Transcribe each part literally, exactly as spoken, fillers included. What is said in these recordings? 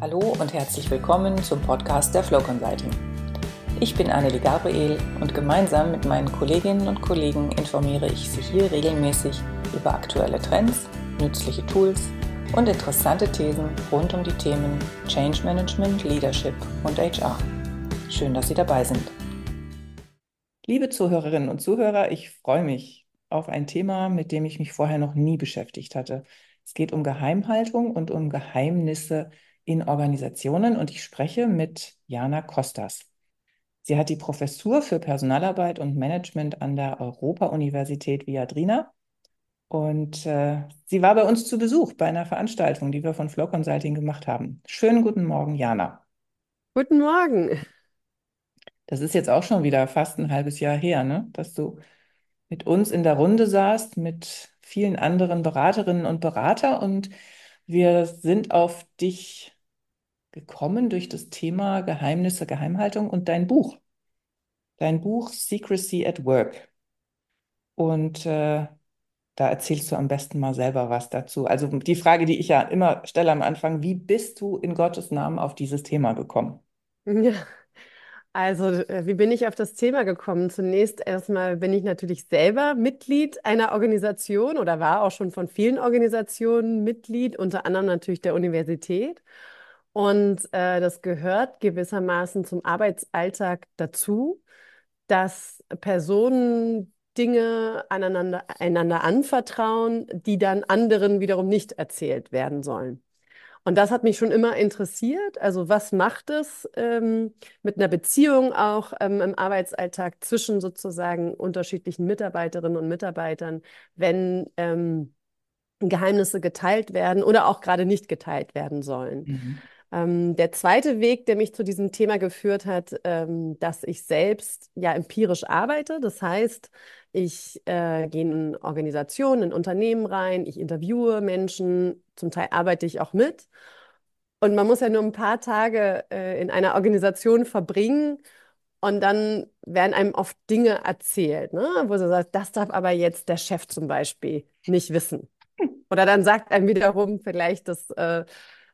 Hallo und herzlich willkommen zum Podcast der Flow Consulting. Ich bin Annelie Gabriel und gemeinsam mit meinen Kolleginnen und Kollegen informiere ich Sie hier regelmäßig über aktuelle Trends, nützliche Tools und interessante Thesen rund um die Themen Change Management, Leadership und H R. Schön, dass Sie dabei sind. Liebe Zuhörerinnen und Zuhörer, ich freue mich auf ein Thema, mit dem ich mich vorher noch nie beschäftigt hatte. Es geht um Geheimhaltung und um Geheimnisse in Organisationen und ich spreche mit Jana Kostas. Sie hat die Professur für Personalarbeit und Management an der Europa-Universität Viadrina und äh, sie war bei uns zu Besuch bei einer Veranstaltung, die wir von Flow Consulting gemacht haben. Schönen guten Morgen, Jana. Guten Morgen. Das ist jetzt auch schon wieder fast ein halbes Jahr her, ne? Dass du mit uns in der Runde saßt, mit vielen anderen Beraterinnen und Berater und wir sind auf dich gekommen durch das Thema Geheimnisse, Geheimhaltung und dein Buch. Dein Buch Secrecy at Work. Und äh, da erzählst du am besten mal selber was dazu. Also die Frage, die ich ja immer stelle am Anfang, wie bist du in Gottes Namen auf dieses Thema gekommen? Ja, also äh, wie bin ich auf das Thema gekommen? Zunächst erstmal bin ich natürlich selber Mitglied einer Organisation oder war auch schon von vielen Organisationen Mitglied, unter anderem natürlich der Universität. Und äh, das gehört gewissermaßen zum Arbeitsalltag dazu, dass Personen Dinge aneinander, einander anvertrauen, die dann anderen wiederum nicht erzählt werden sollen. Und das hat mich schon immer interessiert. Also was macht es ähm, mit einer Beziehung auch ähm, im Arbeitsalltag zwischen sozusagen unterschiedlichen Mitarbeiterinnen und Mitarbeitern, wenn ähm, Geheimnisse geteilt werden oder auch gerade nicht geteilt werden sollen? Mhm. Ähm, der zweite Weg, der mich zu diesem Thema geführt hat, ähm, dass ich selbst ja empirisch arbeite. Das heißt, ich äh, gehe in Organisationen, in Unternehmen rein, ich interviewe Menschen, zum Teil arbeite ich auch mit. Und man muss ja nur ein paar Tage äh, in einer Organisation verbringen und dann werden einem oft Dinge erzählt, ne? Wo sie sagt, das darf aber jetzt der Chef zum Beispiel nicht wissen. Oder dann sagt einem wiederum vielleicht das äh,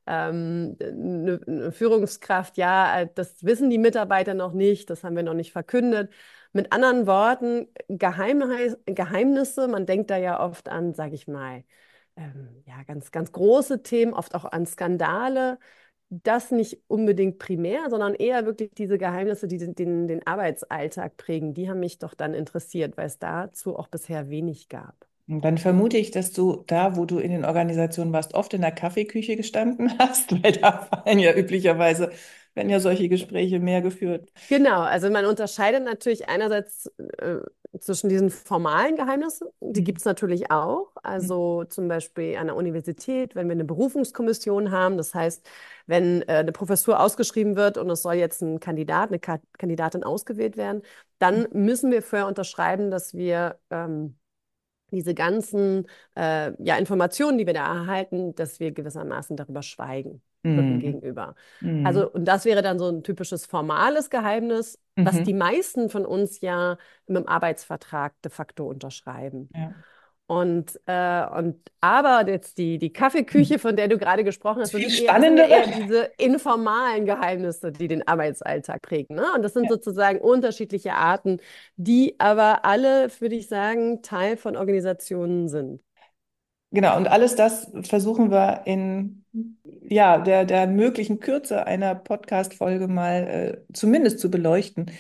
ähm, eine, eine Führungskraft, ja, äh, das wissen die Mitarbeiter noch nicht, das haben wir noch nicht verkündet. Mit anderen Worten, Geheimnis, Geheimnisse, man denkt da ja oft an, sage ich mal, ähm, ja, ganz, ganz große Themen, oft auch an Skandale. Das nicht unbedingt primär, sondern eher wirklich diese Geheimnisse, die den, den, den Arbeitsalltag prägen, die haben mich doch dann interessiert, weil es dazu auch bisher wenig gab. Und dann vermute ich, dass du da, wo du in den Organisationen warst, oft in der Kaffeeküche gestanden hast, weil da fallen ja üblicherweise, werden ja solche Gespräche mehr geführt. Genau, also man unterscheidet natürlich einerseits äh, zwischen diesen formalen Geheimnissen, die gibt Mhm. es natürlich auch. Also zum Beispiel an der Universität, wenn wir eine Berufungskommission haben, das heißt, wenn äh, eine Professur ausgeschrieben wird und es soll jetzt ein Kandidat, eine Ka Kandidatin ausgewählt werden, dann müssen wir vorher unterschreiben, dass wir ähm, diese ganzen äh, ja, Informationen, die wir da erhalten, dass wir gewissermaßen darüber schweigen, Dritten Mhm. gegenüber. Mhm. Also, und das wäre dann so ein typisches formales Geheimnis, was die Mhm. meisten von uns ja im Arbeitsvertrag de facto unterschreiben. Ja. Und, äh, und aber jetzt die, die Kaffeeküche, von der du gerade gesprochen hast, Das das viel sind eher, das sind ja spannendere. eher diese informalen Geheimnisse, die den Arbeitsalltag prägen. Ne? Und das sind Ja. sozusagen unterschiedliche Arten, die aber alle, würde ich sagen, Teil von Organisationen sind. Genau, und alles das versuchen wir in ja, der, der möglichen Kürze einer Podcast-Folge mal äh, zumindest zu beleuchten.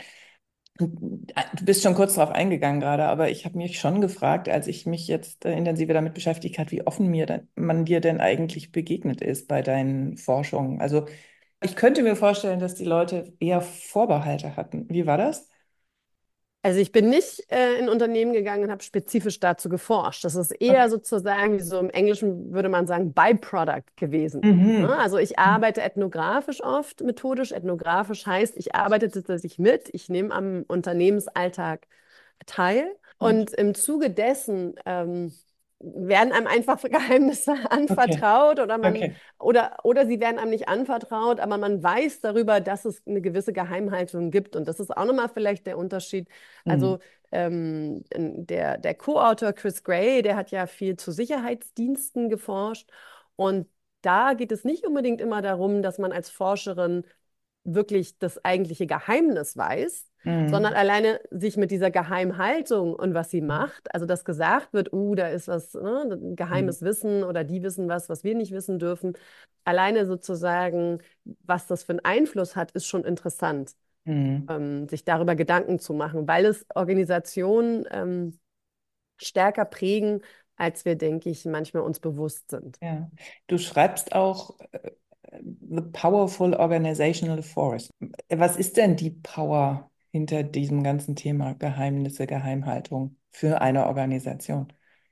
Und, äh, Du bist schon kurz darauf eingegangen gerade, aber ich habe mich schon gefragt, als ich mich jetzt äh, intensiver damit beschäftigt habe, wie offen mir denn, man dir denn eigentlich begegnet ist bei deinen Forschungen. Also ich könnte mir vorstellen, dass die Leute eher Vorbehalte hatten. Wie war das? Also ich bin nicht äh, in Unternehmen gegangen und habe spezifisch dazu geforscht. Das ist eher Okay. sozusagen, so im Englischen würde man sagen, Byproduct gewesen. Ne? Mhm. Also ich arbeite ethnografisch oft, methodisch. Ethnografisch heißt, ich arbeite tatsächlich mit, ich nehme am Unternehmensalltag teil. Und im Zuge dessen ähm, werden einem einfach Geheimnisse Okay, anvertraut oder man okay. oder, oder sie werden einem nicht anvertraut, aber man weiß darüber, dass es eine gewisse Geheimhaltung gibt. Und das ist auch nochmal vielleicht der Unterschied. Mhm. Also ähm, der, der Co-Autor Chris Gray, der hat ja viel zu Sicherheitsdiensten geforscht. Und da geht es nicht unbedingt immer darum, dass man als Forscherin wirklich das eigentliche Geheimnis weiß, sondern Mhm. alleine sich mit dieser Geheimhaltung und was sie macht, also dass gesagt wird, uh, da ist was, ne, ein Mhm. geheimes Wissen oder die wissen was, was wir nicht wissen dürfen. Alleine sozusagen, was das für einen Einfluss hat, ist schon interessant, Mhm. ähm, sich darüber Gedanken zu machen, weil es Organisationen ähm, stärker prägen, als wir, denke ich, manchmal uns bewusst sind. Ja. Du schreibst auch äh, The Powerful Organizational Force. Was ist denn die Power hinter diesem ganzen Thema Geheimnisse, Geheimhaltung für eine Organisation?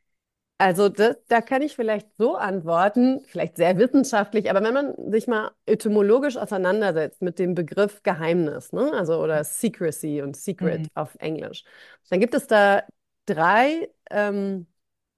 Also das, da kann ich vielleicht so antworten, vielleicht sehr wissenschaftlich, aber wenn man sich mal etymologisch auseinandersetzt mit dem Begriff Geheimnis, ne, also oder Secrecy und Mhm. Secret auf Englisch, dann gibt es da drei ähm,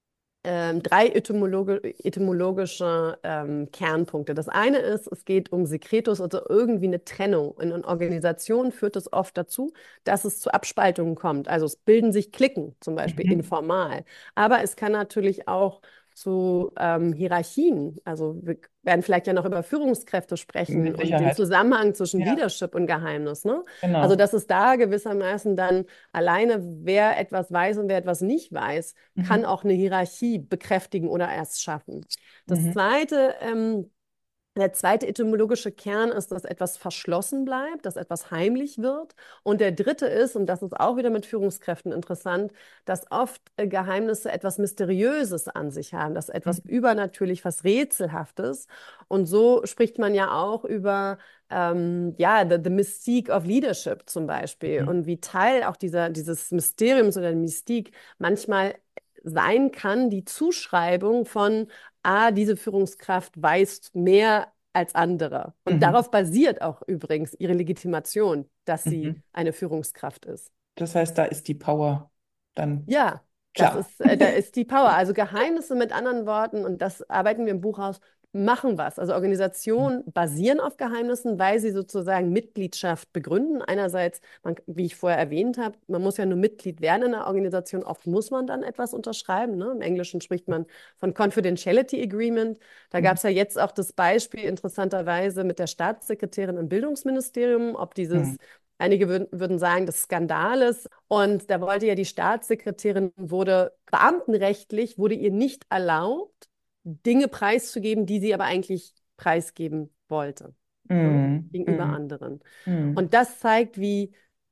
ähm, drei etymologi etymologische ähm, Kernpunkte. Das eine ist, es geht um Sekretus, also irgendwie eine Trennung. In einer Organisation führt es oft dazu, dass es zu Abspaltungen kommt. Also es bilden sich Cliquen, zum Beispiel Mhm. informal. Aber es kann natürlich auch zu ähm, Hierarchien, also wir werden vielleicht ja noch über Führungskräfte sprechen Mit und den Sicherheit. Zusammenhang zwischen Ja, Leadership und Geheimnis, ne? Also genau. dass es da gewissermaßen dann alleine, wer etwas weiß und wer etwas nicht weiß, kann Mhm. auch eine Hierarchie bekräftigen oder erst schaffen. Das Mhm. zweite, ähm, der zweite etymologische Kern ist, dass etwas verschlossen bleibt, dass etwas heimlich wird. Und der dritte ist, und das ist auch wieder mit Führungskräften interessant, dass oft äh, Geheimnisse etwas Mysteriöses an sich haben, dass etwas Mhm. übernatürlich, was Rätselhaftes. Und so spricht man ja auch über ähm, ja, the, the Mystique of Leadership zum Beispiel Mhm. und wie Teil auch dieser, dieses Mysteriums oder der Mystik manchmal sein kann, die Zuschreibung von ah, diese Führungskraft weiß mehr als andere. Und Mhm. darauf basiert auch übrigens ihre Legitimation, dass sie Mhm. eine Führungskraft ist. Das heißt, da ist die Power dann Ja, das klar. ist, äh, da ist die Power. Also Geheimnisse mit anderen Worten, und das arbeiten wir im Buch aus, machen was. Also Organisationen basieren auf Geheimnissen, weil sie sozusagen Mitgliedschaft begründen. Einerseits, man, wie ich vorher erwähnt habe, man muss ja nur Mitglied werden in einer Organisation. Oft muss man dann etwas unterschreiben. Ne? Im Englischen spricht man von Confidentiality Agreement. Da gab Mhm. es ja jetzt auch das Beispiel interessanterweise mit der Staatssekretärin im Bildungsministerium, ob dieses Mhm. Einige würden, würden sagen, des Skandales. Und da wollte ja die Staatssekretärin, wurde beamtenrechtlich, wurde ihr nicht erlaubt, Dinge preiszugeben, die sie aber eigentlich preisgeben wollte, ne? Mhm. Gegenüber Mhm. anderen. Mhm. Und das zeigt, wie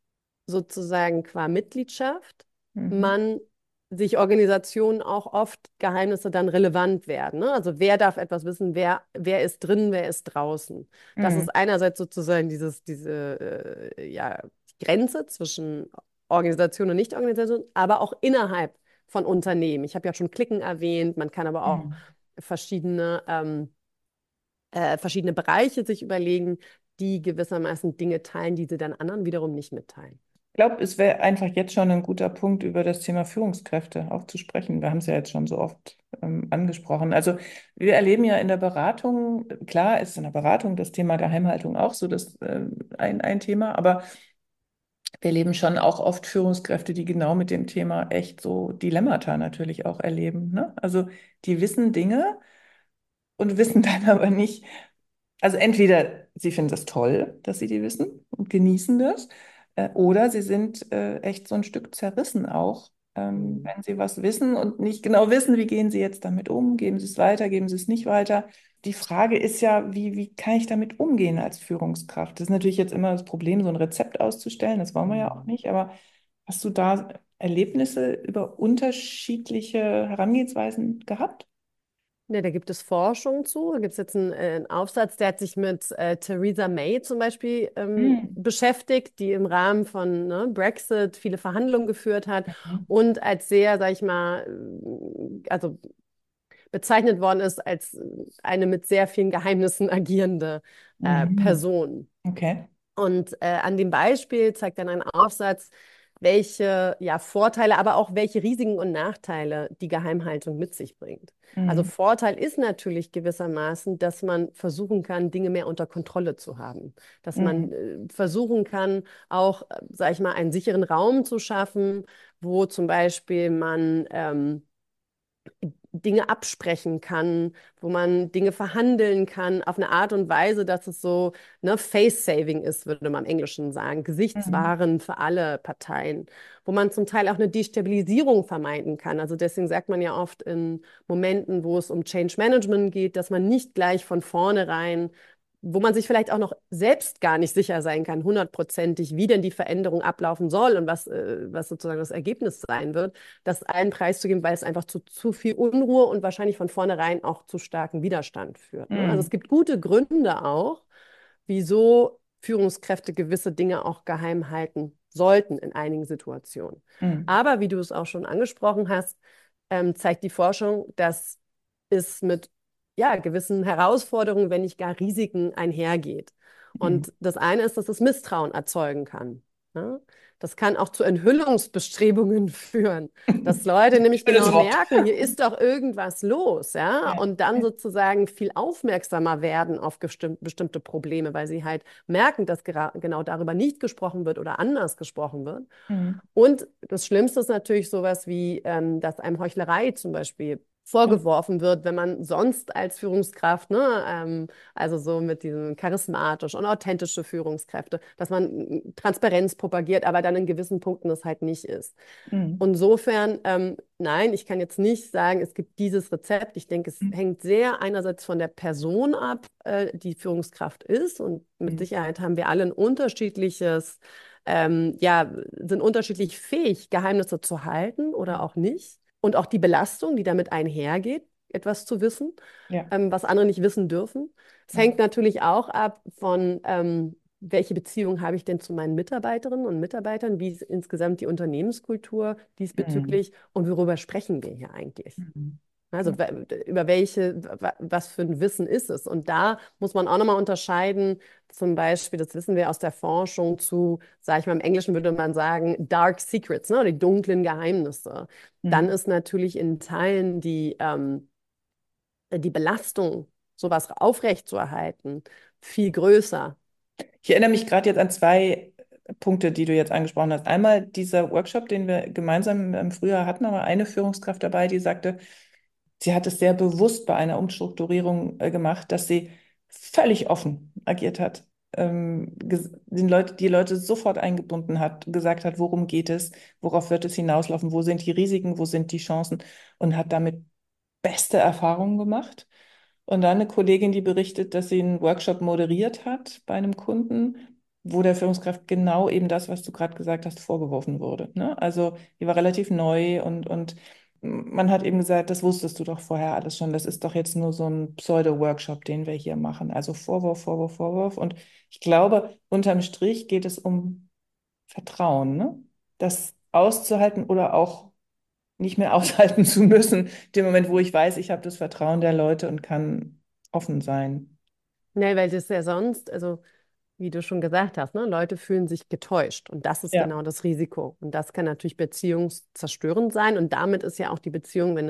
sozusagen qua Mitgliedschaft Mhm. man sich Organisationen auch oft Geheimnisse dann relevant werden. Ne? Also wer darf etwas wissen, wer, wer ist drin, wer ist draußen. Das Mhm. ist einerseits sozusagen dieses, diese äh, ja, Grenze zwischen Organisation und Nichtorganisation, aber auch innerhalb von Unternehmen. Ich habe ja schon Klicken erwähnt, man kann aber auch Mhm. verschiedene, ähm, äh, verschiedene Bereiche sich überlegen, die gewissermaßen Dinge teilen, die sie dann anderen wiederum nicht mitteilen. Ich glaube, es wäre einfach jetzt schon ein guter Punkt, über das Thema Führungskräfte auch zu sprechen. Wir haben es ja jetzt schon so oft ähm, angesprochen. Also wir erleben ja in der Beratung, klar ist in der Beratung das Thema Geheimhaltung auch so das, äh, ein, ein Thema, aber wir erleben schon auch oft Führungskräfte, die genau mit dem Thema echt so Dilemmata natürlich auch erleben. Ne? Also die wissen Dinge und wissen dann aber nicht, also entweder sie finden es toll, dass sie die wissen und genießen das, äh, oder sie sind äh, echt so ein Stück zerrissen auch, ähm, Mhm. wenn sie was wissen und nicht genau wissen, wie gehen sie jetzt damit um, geben sie es weiter, geben sie es nicht weiter. Die Frage ist ja, wie, wie kann ich damit umgehen als Führungskraft? Das ist natürlich jetzt immer das Problem, so ein Rezept auszustellen, das wollen wir ja auch Mhm. nicht, aber hast du da Erlebnisse über unterschiedliche Herangehensweisen gehabt? Ja, da gibt es Forschung zu. Da gibt es jetzt einen, äh, einen Aufsatz, der hat sich mit äh, Theresa May zum Beispiel ähm, Hm. beschäftigt, die im Rahmen von ne, Brexit viele Verhandlungen geführt hat Mhm. und als sehr, sag ich mal, äh, also bezeichnet worden ist als eine mit sehr vielen Geheimnissen agierende äh, Mhm. Person. Okay. Und äh, an dem Beispiel zeigt dann ein Aufsatz, welche ja, Vorteile, aber auch welche Risiken und Nachteile die Geheimhaltung mit sich bringt. Also Mhm. Vorteil ist natürlich gewissermaßen, dass man versuchen kann, Dinge mehr unter Kontrolle zu haben. Dass man Mhm. äh, versuchen kann, auch, äh, sag ich mal, einen sicheren Raum zu schaffen, wo zum Beispiel man ähm, Dinge absprechen kann, wo man Dinge verhandeln kann, auf eine Art und Weise, dass es so, ne, Face-Saving ist, würde man im Englischen sagen, Mhm. gesichtswahrend für alle Parteien, wo man zum Teil auch eine Destabilisierung vermeiden kann. Also deswegen sagt man ja oft in Momenten, wo es um Change Management geht, dass man nicht gleich von vornherein, wo man sich vielleicht auch noch selbst gar nicht sicher sein kann, hundertprozentig, wie denn die Veränderung ablaufen soll und was, äh, was sozusagen das Ergebnis sein wird, das allen preiszugeben, weil es einfach zu zu viel Unruhe und wahrscheinlich von vornherein auch zu starken Widerstand führt. Ne? Also es Mhm. gibt gute Gründe auch, wieso Führungskräfte gewisse Dinge auch geheim halten sollten in einigen Situationen. Mhm. Aber wie du es auch schon angesprochen hast, ähm, zeigt die Forschung, dass es mit ja, gewissen Herausforderungen, wenn nicht gar Risiken einhergeht. Mhm. Und das eine ist, dass es Misstrauen erzeugen kann. Ne? Das kann auch zu Enthüllungsbestrebungen führen, dass Leute nämlich Schönes genau Wort. merken, hier ist doch irgendwas los, ja, Ja. und dann Ja. sozusagen viel aufmerksamer werden auf bestimm bestimmte Probleme, weil sie halt merken, dass genau darüber nicht gesprochen wird oder anders gesprochen wird. Mhm. Und das Schlimmste ist natürlich sowas wie, ähm, dass einem Heuchlerei zum Beispiel Mhm. vorgeworfen wird, wenn man sonst als Führungskraft, ne, ähm, also so mit diesen charismatisch und authentische Führungskräfte, dass man Transparenz propagiert, aber dann in gewissen Punkten es halt nicht ist. Mhm. Insofern, ähm, nein, ich kann jetzt nicht sagen, es gibt dieses Rezept. Ich denke, es hängt sehr einerseits von der Person ab, äh, die Führungskraft ist. Und mit Mhm. Sicherheit haben wir alle ein unterschiedliches, ähm, ja, sind unterschiedlich fähig, Geheimnisse zu halten oder auch nicht. Und auch die Belastung, die damit einhergeht, etwas zu wissen, Ja. ähm, was andere nicht wissen dürfen. Es Ja. hängt natürlich auch ab von, ähm, welche Beziehung habe ich denn zu meinen Mitarbeiterinnen und Mitarbeitern? Wie ist insgesamt die Unternehmenskultur Mhm. diesbezüglich? Und worüber sprechen wir hier eigentlich? Mhm. Also Ja. über welche, was für ein Wissen ist es? Und da muss man auch nochmal unterscheiden, zum Beispiel, das wissen wir aus der Forschung zu, sage ich mal, im Englischen würde man sagen, Dark Secrets, ne, die dunklen Geheimnisse. Dann Mhm. ist natürlich in Teilen die, ähm, die Belastung, sowas aufrechtzuerhalten, viel größer. Ich erinnere mich gerade jetzt an zwei Punkte, die du jetzt angesprochen hast. Einmal dieser Workshop, den wir gemeinsam im Frühjahr hatten, da war eine Führungskraft dabei, die sagte, sie hat es sehr bewusst bei einer Umstrukturierung äh, gemacht, dass sie völlig offen agiert hat, ähm, ges- den Leut die Leute sofort eingebunden hat, gesagt hat, worum geht es, worauf wird es hinauslaufen, wo sind die Risiken, wo sind die Chancen und hat damit beste Erfahrungen gemacht. Und dann eine Kollegin, die berichtet, dass sie einen Workshop moderiert hat bei einem Kunden, wo der Führungskraft genau eben das, was du gerade gesagt hast, vorgeworfen wurde. Ne? Also die war relativ neu und, und man hat eben gesagt, das wusstest du doch vorher alles schon. Das ist doch jetzt nur so ein Pseudo-Workshop, den wir hier machen. Also Vorwurf, Vorwurf, Vorwurf. Und ich glaube, unterm Strich geht es um Vertrauen, ne? Das auszuhalten oder auch nicht mehr aushalten zu müssen, dem Moment, wo ich weiß, ich habe das Vertrauen der Leute und kann offen sein. Ne, weil das ja sonst, also wie du schon gesagt hast, ne, Leute fühlen sich getäuscht und das ist Ja. genau das Risiko. Und das kann natürlich beziehungszerstörend sein und damit ist ja auch die Beziehung, wenn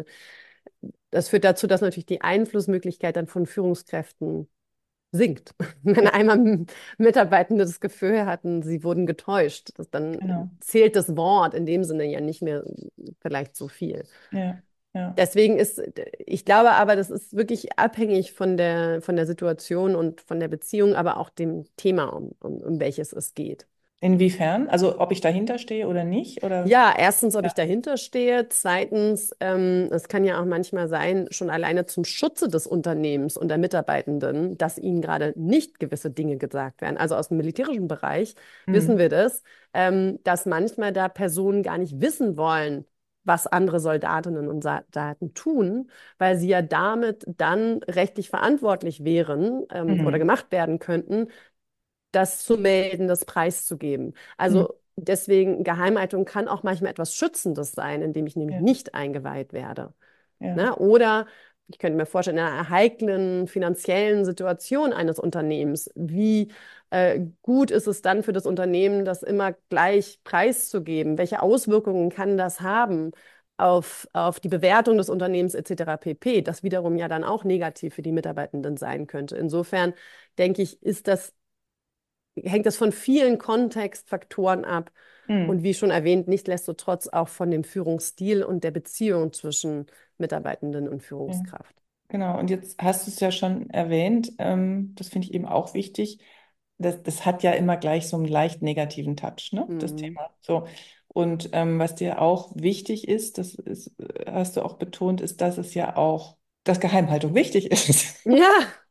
das führt dazu, dass natürlich die Einflussmöglichkeit dann von Führungskräften sinkt. Wenn Ja, einmal M- Mitarbeitende das Gefühl hatten, sie wurden getäuscht, das, dann genau. zählt das Wort in dem Sinne ja nicht mehr vielleicht so viel. Ja, ja. Deswegen ist, ich glaube aber, das ist wirklich abhängig von der, von der Situation und von der Beziehung, aber auch dem Thema, um, um, um welches es geht. Inwiefern? Also ob ich dahinter stehe oder nicht? Oder? Ja, erstens, ob Ja. ich dahinter stehe. Zweitens, ähm, es kann ja auch manchmal sein, schon alleine zum Schutze des Unternehmens und der Mitarbeitenden, dass ihnen gerade nicht gewisse Dinge gesagt werden. Also aus dem militärischen Bereich Hm. wissen wir das, ähm, dass manchmal da Personen gar nicht wissen wollen, was andere Soldatinnen und Soldaten tun, weil sie ja damit dann rechtlich verantwortlich wären, ähm, oder Mhm. gemacht werden könnten, das zu melden, das preiszugeben. Mhm. Also deswegen, Geheimhaltung kann auch manchmal etwas Schützendes sein, indem ich nämlich Ja, nicht eingeweiht werde. ja. Ne? Oder ich könnte mir vorstellen, in einer heiklen finanziellen Situation eines Unternehmens, wie äh, gut ist es dann für das Unternehmen, das immer gleich preiszugeben? Welche Auswirkungen kann das haben auf, auf die Bewertung des Unternehmens et cetera pp., das wiederum ja dann auch negativ für die Mitarbeitenden sein könnte. Insofern denke ich, ist das hängt das von vielen Kontextfaktoren ab Hm. und wie schon erwähnt, nichtsdestotrotz auch von dem Führungsstil und der Beziehung zwischen Mitarbeitenden und Ja. Führungskraft. Genau, und jetzt hast du es ja schon erwähnt, ähm, das finde ich eben auch wichtig. Das, das hat ja immer gleich so einen leicht negativen Touch, ne? Das Mhm. Thema. So. Und ähm, was dir auch wichtig ist, das ist, äh, hast du auch betont, ist, dass es ja auch, dass Geheimhaltung wichtig ist. Ja,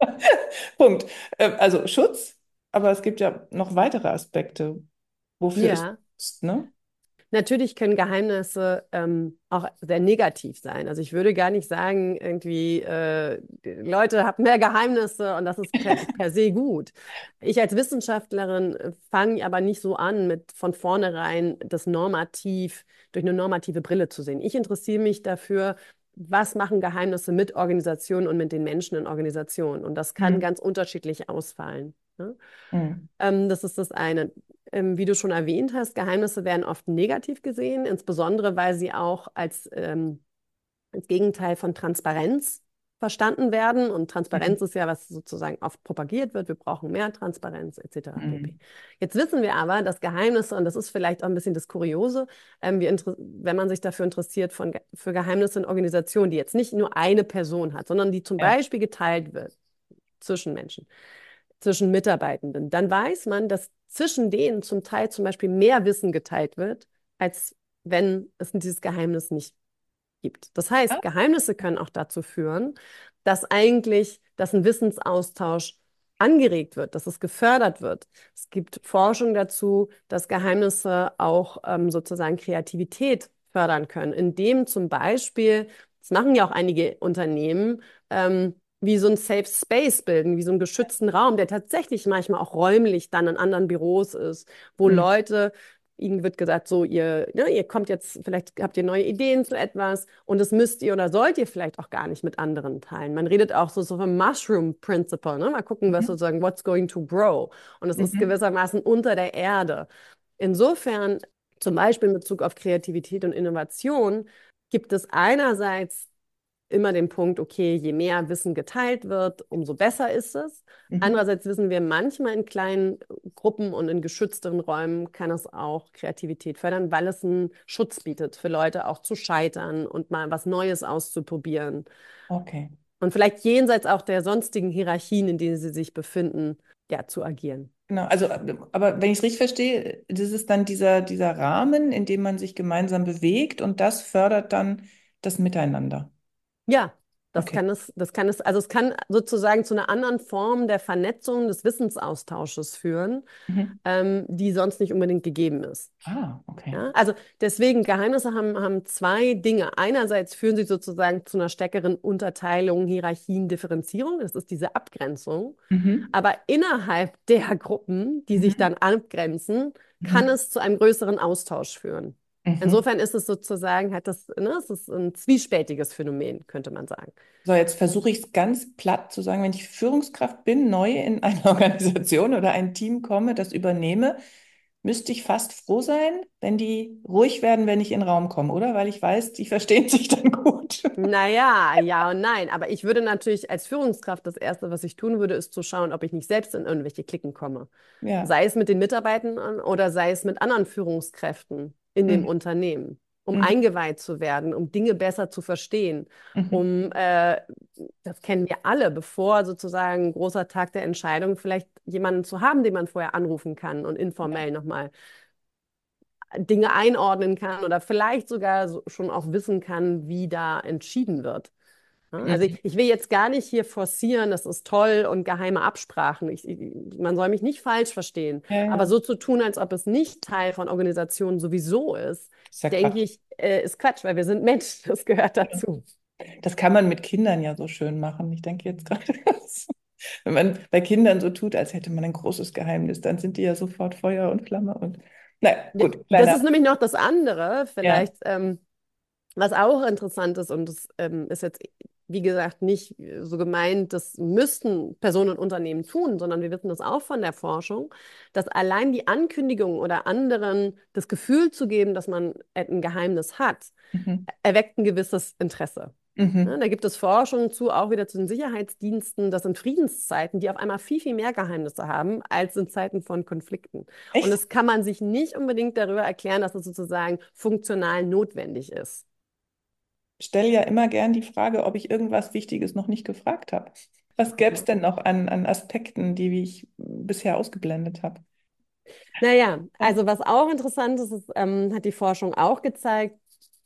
Punkt. Ähm, also Schutz, aber es gibt ja noch weitere Aspekte. Wofür ist ja. es, ne? Natürlich können Geheimnisse ähm, auch sehr negativ sein. Also ich würde gar nicht sagen, irgendwie, äh, die Leute haben mehr Geheimnisse und das ist per, per se gut. Ich als Wissenschaftlerin äh, fange aber nicht so an, mit von vornherein das normativ durch eine normative Brille zu sehen. Ich interessiere mich dafür, was machen Geheimnisse mit Organisationen und mit den Menschen in Organisationen. Und das kann Hm. ganz unterschiedlich ausfallen. Ne? Hm. Ähm, das ist das eine. Ähm, wie du schon erwähnt hast, Geheimnisse werden oft negativ gesehen, insbesondere weil sie auch als, ähm, als Gegenteil von Transparenz verstanden werden. Und Mhm. Transparenz ist ja, was sozusagen oft propagiert wird. Wir brauchen mehr Transparenz et cetera pp. Mhm. Jetzt wissen wir aber, dass Geheimnisse, und das ist vielleicht auch ein bisschen das Kuriose, ähm, wir wenn man sich dafür interessiert, von, für Geheimnisse in Organisationen, die jetzt nicht nur eine Person hat, sondern die zum Ja. Beispiel geteilt wird zwischen Menschen, zwischen Mitarbeitenden, dann weiß man, dass zwischen denen zum Teil zum Beispiel mehr Wissen geteilt wird, als wenn es dieses Geheimnis nicht gibt. Das heißt, Ah, Geheimnisse können auch dazu führen, dass eigentlich, dass ein Wissensaustausch angeregt wird, dass es gefördert wird. Es gibt Forschung dazu, dass Geheimnisse auch ähm, sozusagen Kreativität fördern können, indem zum Beispiel, das machen ja auch einige Unternehmen, ähm, wie so ein Safe Space bilden, wie so einen geschützten Raum, der tatsächlich manchmal auch räumlich dann in anderen Büros ist, wo hm. Leute, ihnen wird gesagt, so, ihr, ne, ihr kommt jetzt, vielleicht habt ihr neue Ideen zu etwas und das müsst ihr oder sollt ihr vielleicht auch gar nicht mit anderen teilen. Man redet auch so, so vom Mushroom Principle, ne? Mal gucken, was Mhm. sozusagen, what's going to grow. Und es ist Mhm. gewissermaßen unter der Erde. Insofern, zum Beispiel in Bezug auf Kreativität und Innovation, gibt es einerseits immer den Punkt, okay, je mehr Wissen geteilt wird, umso besser ist es. Mhm. Andererseits wissen wir, manchmal in kleinen Gruppen und in geschützteren Räumen kann es auch Kreativität fördern, weil es einen Schutz bietet für Leute auch zu scheitern und mal was Neues auszuprobieren. Okay. Und vielleicht jenseits auch der sonstigen Hierarchien, in denen sie sich befinden, ja, zu agieren. Genau, also, äh, aber wenn ich es richtig verstehe, das ist dann dieser, dieser Rahmen, in dem man sich gemeinsam bewegt und das fördert dann das Miteinander. Ja, das Okay. kann es, das kann es, also es kann sozusagen zu einer anderen Form der Vernetzung des Wissensaustausches führen, Mhm. ähm, die sonst nicht unbedingt gegeben ist. Ah, okay. Ja? Also deswegen, Geheimnisse haben, haben zwei Dinge. Einerseits führen sie sozusagen zu einer stärkeren Unterteilung, Hierarchien, Differenzierung. Das ist diese Abgrenzung. Mhm. Aber innerhalb der Gruppen, die sich Mhm. dann abgrenzen, kann Mhm. es zu einem größeren Austausch führen. Mhm. Insofern ist es sozusagen, hat das, ne, es ist ein zwiespältiges Phänomen, könnte man sagen. So, jetzt versuche ich es ganz platt zu sagen, wenn ich Führungskraft bin, neu in eine Organisation oder ein Team komme, das übernehme, müsste ich fast froh sein, wenn die ruhig werden, wenn ich in den Raum komme, oder? Weil ich weiß, die verstehen sich dann gut. Naja, ja und nein. Aber ich würde natürlich als Führungskraft das Erste, was ich tun würde, ist zu schauen, ob ich nicht selbst in irgendwelche Klicken komme. Ja. Sei es mit den Mitarbeitern oder sei es mit anderen Führungskräften in dem Mhm. Unternehmen, um Mhm. eingeweiht zu werden, um Dinge besser zu verstehen, Mhm. um, äh, das kennen wir alle, bevor sozusagen ein großer Tag der Entscheidung, vielleicht jemanden zu haben, den man vorher anrufen kann und Ja. informell nochmal Dinge einordnen kann oder vielleicht sogar so, schon auch wissen kann, wie da entschieden wird. Ja, also Mhm. ich, ich will jetzt gar nicht hier forcieren, das ist toll und geheime Absprachen. Ich, ich, man soll mich nicht falsch verstehen. Ja, Aber ja. so zu tun, als ob es nicht Teil von Organisationen sowieso ist, Ist ja denke Quatsch. ich, äh, ist Quatsch, weil wir sind Menschen, das gehört dazu. Das kann man mit Kindern ja so schön machen. Ich denke jetzt gerade, wenn man bei Kindern so tut, als hätte man ein großes Geheimnis, dann sind die ja sofort Feuer und Flamme und naja, Ja, gut, das kleiner. ist nämlich noch das andere, Ja. vielleicht, ähm, was auch interessant ist, und das ähm, ist jetzt, wie gesagt, nicht so gemeint, das müssten Personen und Unternehmen tun, sondern wir wissen das auch von der Forschung, dass allein die Ankündigung oder anderen das Gefühl zu geben, dass man ein Geheimnis hat, Mhm. erweckt ein gewisses Interesse. Ja, Mhm. da gibt es Forschung zu, auch wieder zu den Sicherheitsdiensten, dass in Friedenszeiten die auf einmal viel, viel mehr Geheimnisse haben als in Zeiten von Konflikten. Und Echt? das kann man sich nicht unbedingt darüber erklären, dass es sozusagen funktional notwendig ist. stelle ja immer gern die Frage, ob ich irgendwas Wichtiges noch nicht gefragt habe. Was gäbe es denn noch an, an Aspekten, die ich bisher ausgeblendet habe? Naja, also was auch interessant ist, ist ähm, hat die Forschung auch gezeigt,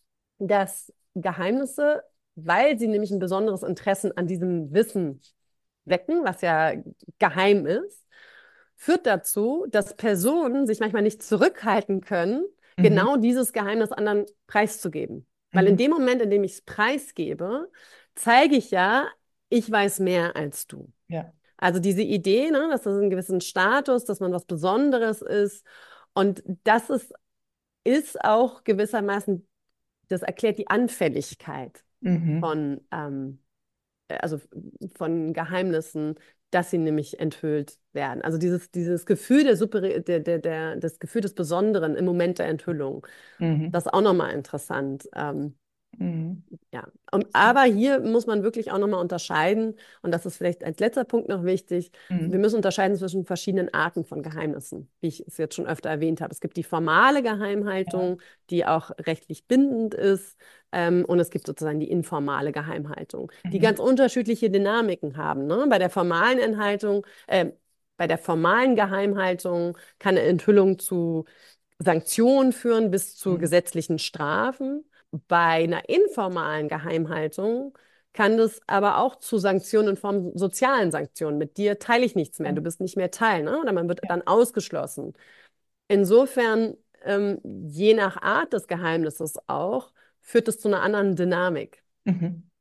dass Geheimnisse, weil sie nämlich ein besonderes Interesse an diesem Wissen wecken, was ja geheim ist, führt dazu, dass Personen sich manchmal nicht zurückhalten können, Mhm. genau dieses Geheimnis anderen preiszugeben. Weil in Mhm. dem Moment, in dem ich es preisgebe, zeige ich ja, ich weiß mehr als du. Ja. Also diese Idee, ne, dass das einen gewissen Status, dass man was Besonderes ist. Und das ist, ist auch gewissermaßen, das erklärt die Anfälligkeit Mhm. von, ähm, also von Geheimnissen, dass sie nämlich enthüllt werden. Also dieses, dieses Gefühl der Super, der, der, der, das Gefühl des Besonderen im Moment der Enthüllung. Mhm. Das ist auch nochmal interessant. Ähm, Mhm. ja, und, aber hier muss man wirklich auch nochmal unterscheiden, und das ist vielleicht als letzter Punkt noch wichtig, wir Mhm. müssen unterscheiden zwischen verschiedenen Arten von Geheimnissen, wie ich es jetzt schon öfter erwähnt habe. Es gibt die formale Ja. Geheimhaltung, die auch rechtlich bindend ist, ähm, und es gibt sozusagen die informale Geheimhaltung, die Mhm. ganz unterschiedliche Dynamiken haben. Ne? Bei der formalen Enthaltung, äh, bei der formalen Geheimhaltung kann eine Enthüllung zu Sanktionen führen bis zu Mhm. gesetzlichen Strafen. Bei einer informalen Geheimhaltung kann das aber auch zu Sanktionen in Form sozialen Sanktionen. Mit dir teile ich nichts mehr, Ja. du bist nicht mehr Teil, ne? Oder man wird Ja. dann ausgeschlossen. Insofern, ähm, je nach Art des Geheimnisses auch, führt es zu einer anderen Dynamik. Mhm.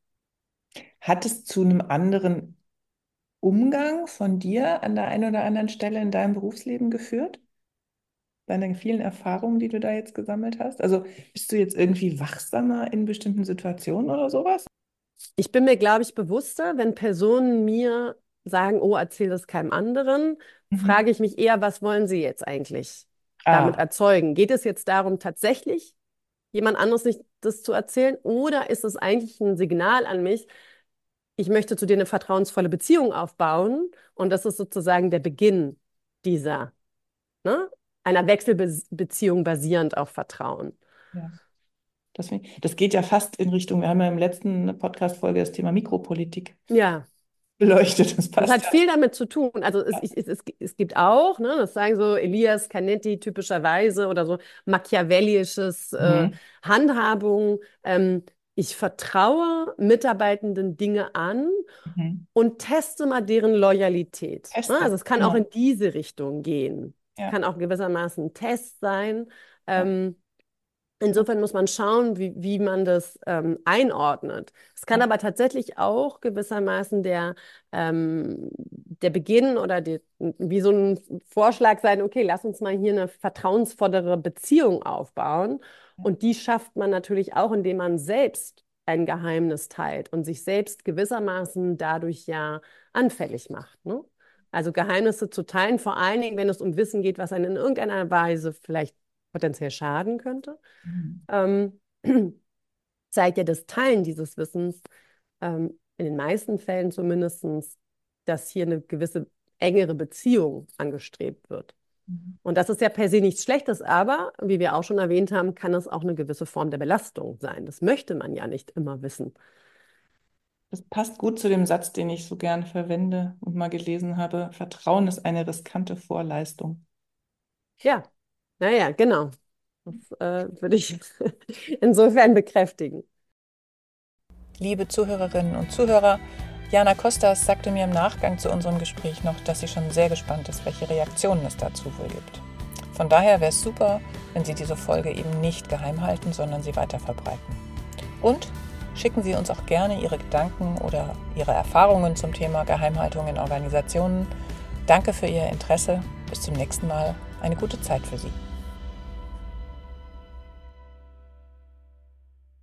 Hat es zu einem anderen Umgang von dir an der einen oder anderen Stelle in deinem Berufsleben geführt? Deine vielen Erfahrungen, die du da jetzt gesammelt hast? Also bist du jetzt irgendwie wachsamer in bestimmten Situationen oder sowas? Ich bin mir, glaube ich, bewusster, wenn Personen mir sagen, oh, erzähl das keinem anderen, Mhm. frage ich mich eher, was wollen sie jetzt eigentlich damit Ah, erzeugen? Geht es jetzt darum, tatsächlich jemand anderes nicht das zu erzählen, oder ist es eigentlich ein Signal an mich, ich möchte zu dir eine vertrauensvolle Beziehung aufbauen, und das ist sozusagen der Beginn dieser, ne, einer Wechselbeziehung basierend auf Vertrauen. ja. Das, find ich- das geht ja fast in Richtung, wir haben ja im letzten Podcast-Folge das Thema Mikropolitik Ja. beleuchtet. Das Das passt hat ja. viel damit zu tun. Also es, es, es, es gibt auch, ne, das sagen so Elias Canetti typischerweise oder so machiavellisches äh, Mhm. Handhabung. Ähm, ich vertraue Mitarbeitenden Dinge an Mhm. und teste mal deren Loyalität. Ne? Also Teste, es kann auch genau. in diese Richtung gehen. Es Ja. kann auch gewissermaßen ein Test sein. Ja. Ähm, Ja. Insofern muss man schauen, wie, wie man das ähm, einordnet. Es kann Ja. aber tatsächlich auch gewissermaßen der, ähm, der Beginn oder die, wie so ein Vorschlag sein, okay, lass uns mal hier eine vertrauensvollere Beziehung aufbauen. Und die schafft man natürlich auch, indem man selbst ein Geheimnis teilt und sich selbst gewissermaßen dadurch ja anfällig macht, ne? Also Geheimnisse zu teilen, vor allen Dingen, wenn es um Wissen geht, was einen in irgendeiner Weise vielleicht potenziell schaden könnte, Mhm. ähm, zeigt ja das Teilen dieses Wissens ähm, in den meisten Fällen zumindest, dass hier eine gewisse engere Beziehung angestrebt wird. Mhm. Und das ist ja per se nichts Schlechtes, aber wie wir auch schon erwähnt haben, kann es auch eine gewisse Form der Belastung sein. Das möchte man ja nicht immer wissen. Das passt gut zu dem Satz, den ich so gern verwende und mal gelesen habe. Vertrauen ist eine riskante Vorleistung. Ja, naja, genau. Das äh, würde ich insofern bekräftigen. Liebe Zuhörerinnen und Zuhörer, Jana Kostas sagte mir im Nachgang zu unserem Gespräch noch, dass sie schon sehr gespannt ist, welche Reaktionen es dazu wohl gibt. Von daher wäre es super, wenn Sie diese Folge eben nicht geheim halten, sondern sie weiter verbreiten. Und schicken Sie uns auch gerne Ihre Gedanken oder Ihre Erfahrungen zum Thema Geheimhaltung in Organisationen. Danke für Ihr Interesse. Bis zum nächsten Mal. Eine gute Zeit für Sie.